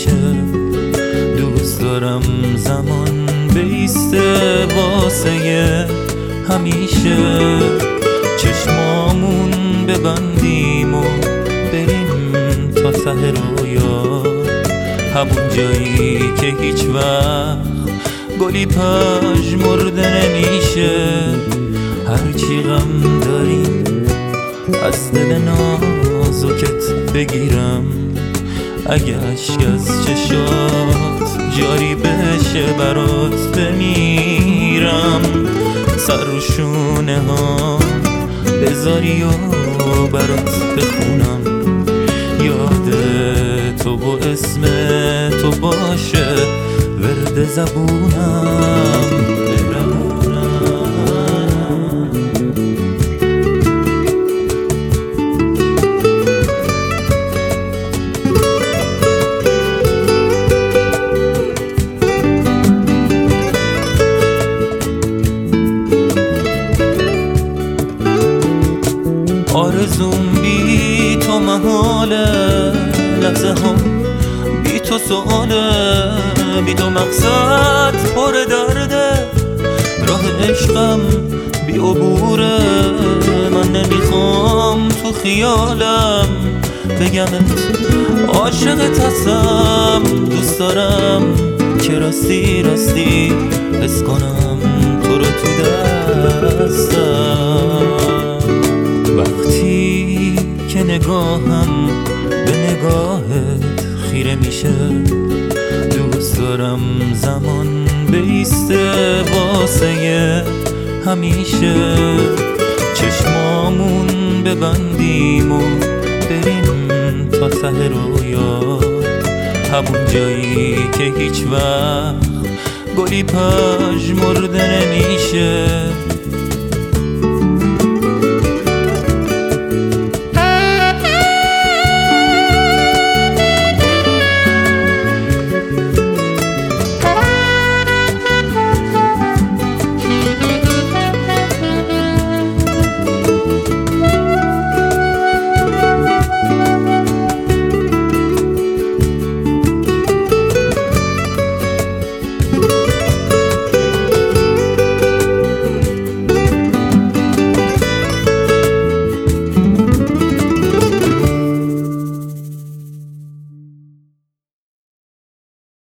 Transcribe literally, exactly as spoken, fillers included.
میشه. دوست دارم زمان بیسته واسه همیشه، چشمامون ببندیم و بریم تا ته رویا، همون جایی که هیچ وقت گلی پژمرده نمیشه. هرچی غم داریم از دل نازکت بگیرم، اگه اشک از چشات جاری بشه برات بمیرم. سر رو شونه ها بذاری و برات بخونم، یاد تو و اسم تو باشه ورد زبونم. آرزوم بی تو محاله، لحظه ها بی تو سؤاله، بی تو مقصد پر درده، راه عشقم بی عبوره. من نمیخوام تو خیالم بگمت عاشقت هستم، دوست دارم که راستی راستی حس کنم تو رو تو دستم. وقتی که نگاهم به نگاهت خیره میشه، دوست دارم زمان بیسته واسه همیشه، چشمامون ببندیم و بریم تا ته رویا، همون جایی که هیچ وقت گلی پژمرده نمیشه.